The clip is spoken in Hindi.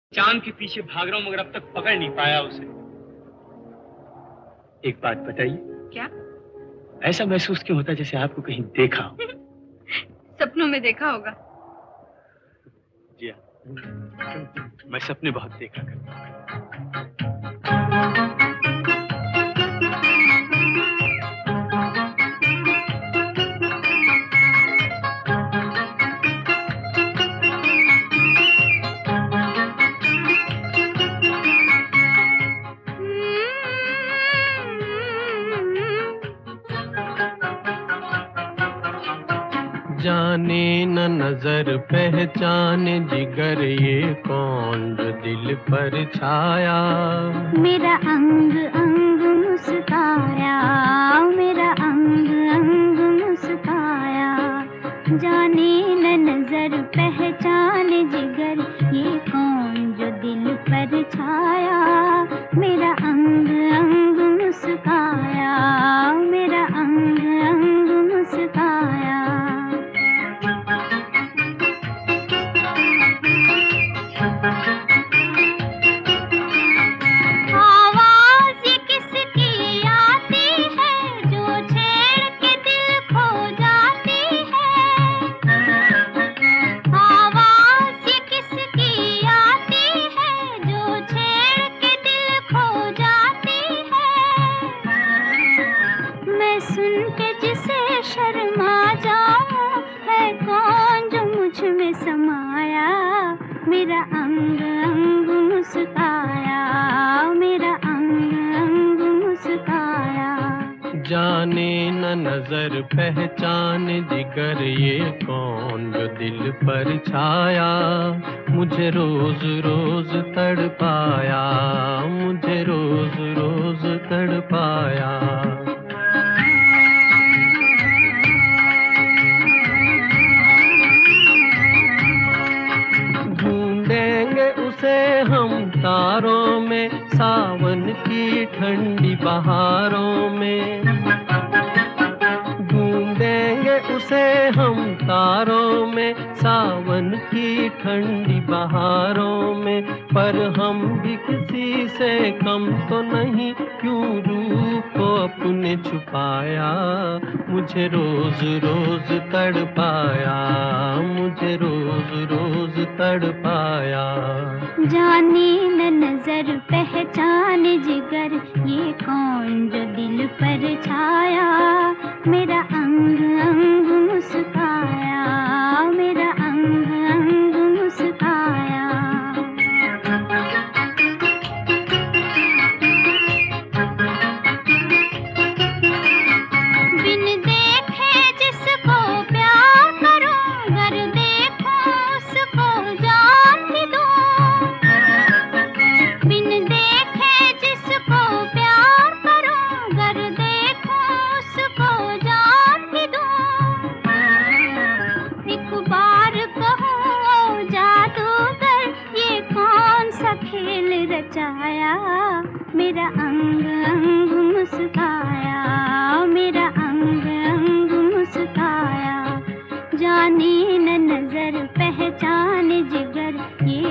चांद के पीछे भाग रहा हूं मगर अब तक पकड़ नहीं पाया उसे। एक बात बताइए। क्या? ऐसा महसूस क्यों होता जैसे आपको कहीं देखा हो? सपनों में देखा होगा। जी हाँ, मैं सपने बहुत देखा करता हूँ। जाने न नजर पहचाने जिगर ये कौन जो दिल पर छाया। मेरा अंग अंग मुस्काया, मेरा अंग अंग मुस्काया। जाने न नजर पहचाने जिगर ये कौन जो दिल पर छाया। मेरा अंग अंग मुस्काया, मेरा अंग अंग मुस्काया। समाया मेरा अंग अंग मुस्काया, मेरा अंग अंग मुस्काया। जाने न नजर पहचाने जिगर ये कौन जो दिल पर छाया। मुझे रोज रोज तड़पाया, मुझे रोज रोज तड़पाया। उसे हम तारों में, सावन की ठंडी बहारों में। ढूंढेंगे उसे हम तारों में, सावन की ठंडी बहारों में। पर हम भी किसी से कम तो नहीं, क्यों रूप को अपने छुपाया। मुझे रोज रोज तड़पाया, मुझे रोज रोज तड़पाया। जाने न नजर पहचाने जिगर ये कौन जो दिल पर छाया। मेरा अंग अंग मुस्काया, मेरा अंग अंग मुस्काया। बिन देखे जिसको प्यार करूं, गर देखूं उसको जान भी दूं। बिन देखे जिसको प्यार करूं, गर देखूं उसको जान भी दूं। एक बार कहूं ओ जादूगर ये कौन सा खेल रचाया। मेरा अंग अंग मुस्काया, मेरा अंग अंग मुस्काया। जाने न नजर पहचाने जिगर ये